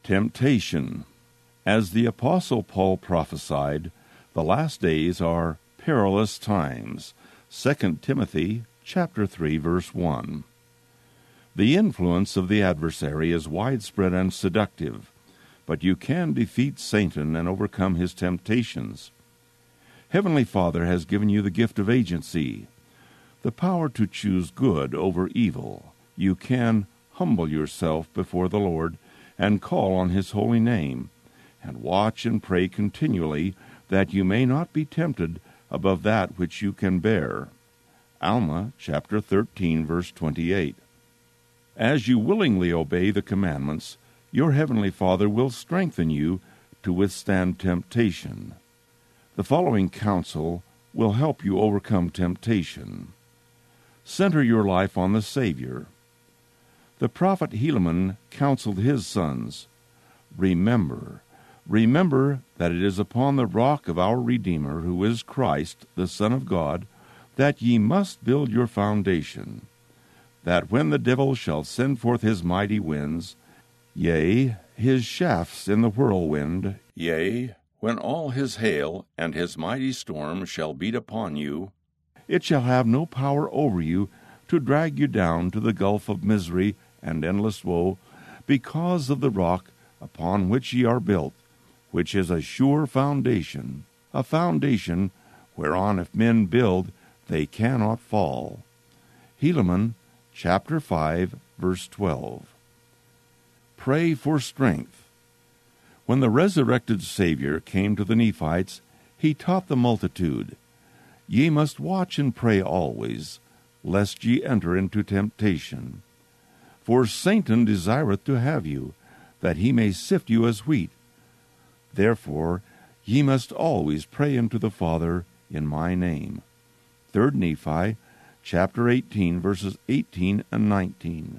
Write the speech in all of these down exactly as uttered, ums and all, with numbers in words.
Temptation. As the Apostle Paul prophesied, the last days are perilous times. Second Timothy chapter three, verse one. The influence of the adversary is widespread and seductive, but you can defeat Satan and overcome his temptations. Heavenly Father has given you the gift of agency, the power to choose good over evil. You can humble yourself before the Lord and call on his holy name, and watch and pray continually that you may not be tempted above that which you can bear. Alma chapter thirteen, verse twenty-eight. As you willingly obey the commandments, your heavenly Father will strengthen you to withstand temptation. The following counsel will help you overcome temptation. Center your life on the Savior. The prophet Helaman counseled his sons, Remember, remember that it is upon the rock of our Redeemer, who is Christ, the Son of God, that ye must build your foundation, that when the devil shall send forth his mighty winds, yea, his shafts in the whirlwind, yea, when all his hail and his mighty storm shall beat upon you, it shall have no power over you to drag you down to the gulf of misery and endless woe, because of the rock upon which ye are built, which is a sure foundation, a foundation whereon if men build, they cannot fall. Helaman, chapter five, verse twelve. Pray for strength. When the resurrected Savior came to the Nephites, he taught the multitude, Ye must watch and pray always, lest ye enter into temptation. For Satan desireth to have you, that he may sift you as wheat. Therefore ye must always pray unto the Father in my name. Third Nephi, chapter eighteen, verses eighteen and nineteen.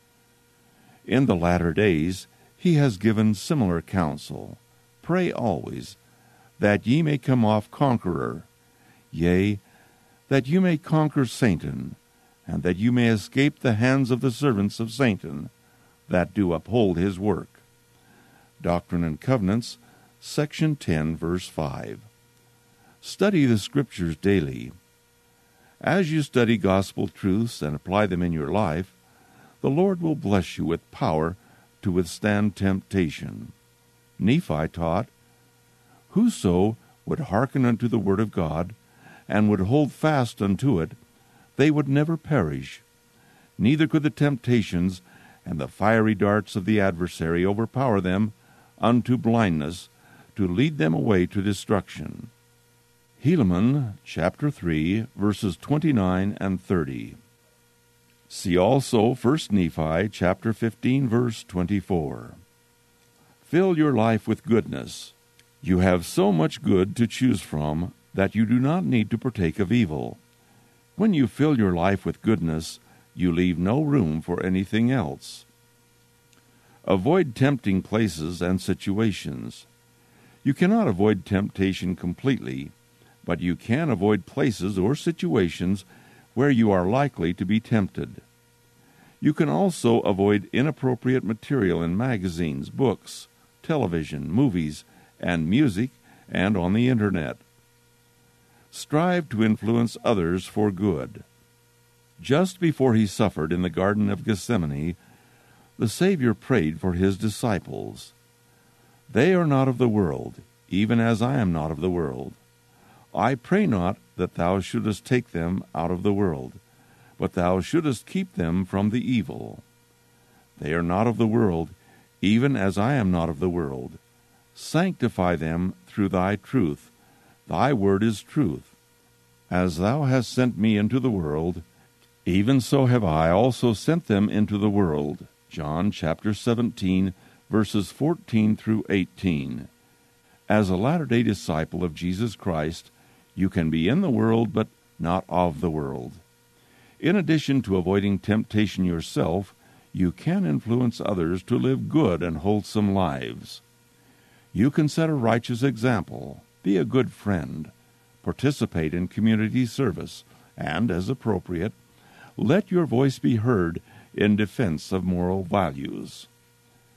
In the latter days he has given similar counsel. Pray always, that ye may come off conqueror, yea, that you may conquer Satan, and that you may escape the hands of the servants of Satan, that do uphold his work. Doctrine and Covenants, section ten, verse five. Study the Scriptures daily. As you study gospel truths and apply them in your life, the Lord will bless you with power to withstand temptation. Nephi taught, Whoso would hearken unto the word of God, and would hold fast unto it, they would never perish. Neither could the temptations and the fiery darts of the adversary overpower them unto blindness, to lead them away to destruction. Helaman, chapter three, verses twenty-nine and thirty. See also First Nephi, chapter fifteen, verse twenty-four. Fill your life with goodness. You have so much good to choose from that you do not need to partake of evil. When you fill your life with goodness, you leave no room for anything else. Avoid tempting places and situations. You cannot avoid temptation completely, but you can avoid places or situations where you are likely to be tempted. You can also avoid inappropriate material in magazines, books, television, movies, and music, and on the Internet. Strive to influence others for good. Just before he suffered in the Garden of Gethsemane, the Savior prayed for his disciples. They are not of the world, even as I am not of the world. I pray not that thou shouldest take them out of the world, but thou shouldest keep them from the evil. They are not of the world, even as I am not of the world. Sanctify them through thy truth. Thy word is truth. As thou hast sent me into the world, even so have I also sent them into the world. John chapter seventeen, verses fourteen through eighteen. As a latter-day disciple of Jesus Christ, you can be in the world, but not of the world. In addition to avoiding temptation yourself, you can influence others to live good and wholesome lives. You can set a righteous example, be a good friend, participate in community service, and, as appropriate, let your voice be heard in defense of moral values.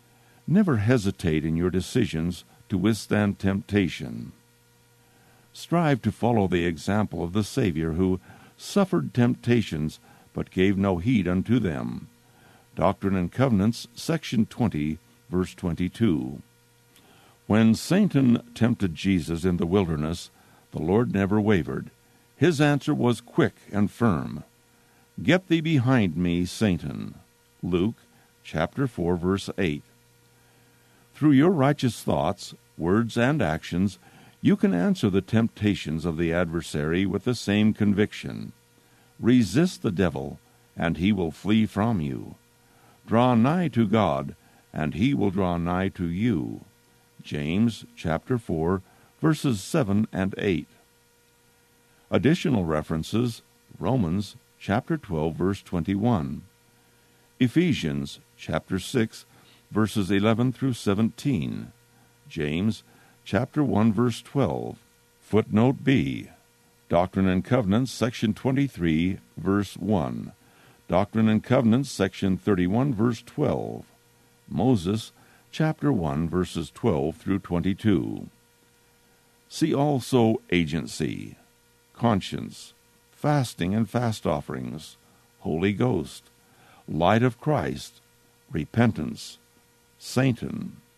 Never hesitate in your decisions to withstand temptation. Strive to follow the example of the Savior, who suffered temptations but gave no heed unto them. Doctrine and Covenants, section twenty, verse twenty-two. When Satan tempted Jesus in the wilderness, the Lord never wavered. His answer was quick and firm. Get thee behind me, Satan. Luke chapter four, verse eight. Through your righteous thoughts, words, and actions, you can answer the temptations of the adversary with the same conviction. Resist the devil, and he will flee from you. Draw nigh to God, and he will draw nigh to you. James chapter four, verses seven and eight. Additional references: Romans chapter twelve, verse twenty-one. Ephesians chapter six, verses eleven through seventeen. James chapter one, verse twelve. Footnote B. Doctrine and Covenants, section twenty-three, verse one. Doctrine and Covenants, section thirty-one, verse twelve. Moses chapter one, verses twelve through twenty-two. See also agency, conscience, fasting and fast offerings, Holy Ghost, light of Christ, repentance, Satan,